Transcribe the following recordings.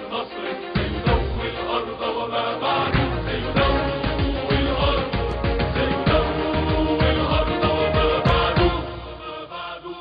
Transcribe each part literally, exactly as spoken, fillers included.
النصر سيدوي الأرض وما بعده، سيدوي الأرض سيدوي الأرض وما بعده وما بعده.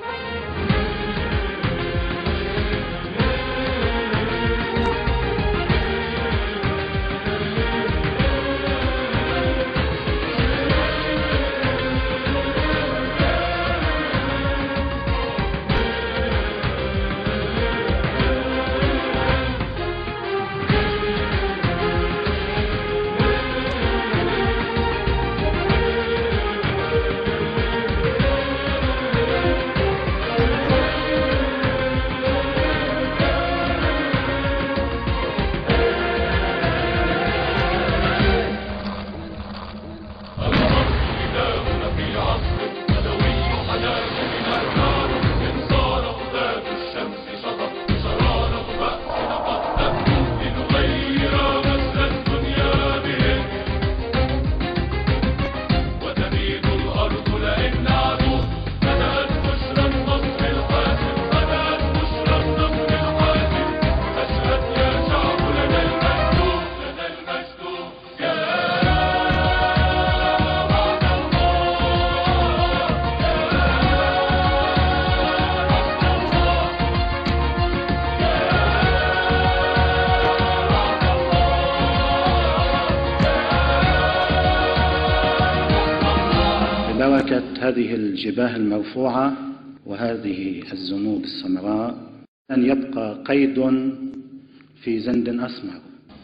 بركة هذه الجباه المرفوعة وهذه الزنوب السمراء أن يبقى قيد في زند أسمر.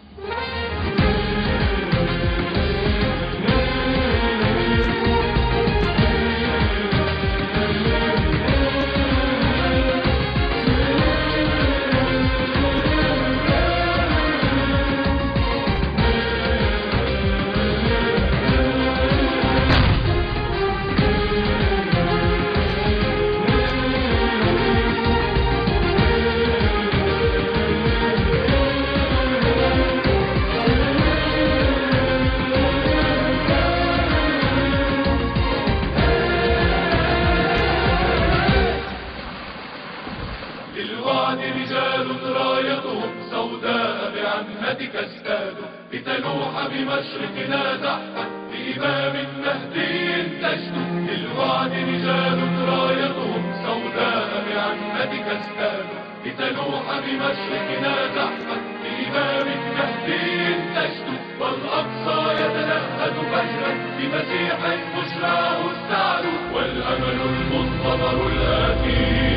للوعد رجال رايتهم سوداء بعمتك ازدادوا، لتلوح بمشرقنا زحفا بإمام مهدي تجدو. للوعد رجال رايتهم سوداء بعمتك ازدادوا، لتلوح بمشرقنا زحفا بإمام مهدي تجدو. والأقصى يتنهد فجرا بمسيح بشراه السعد، والأمل المنتظر الآتي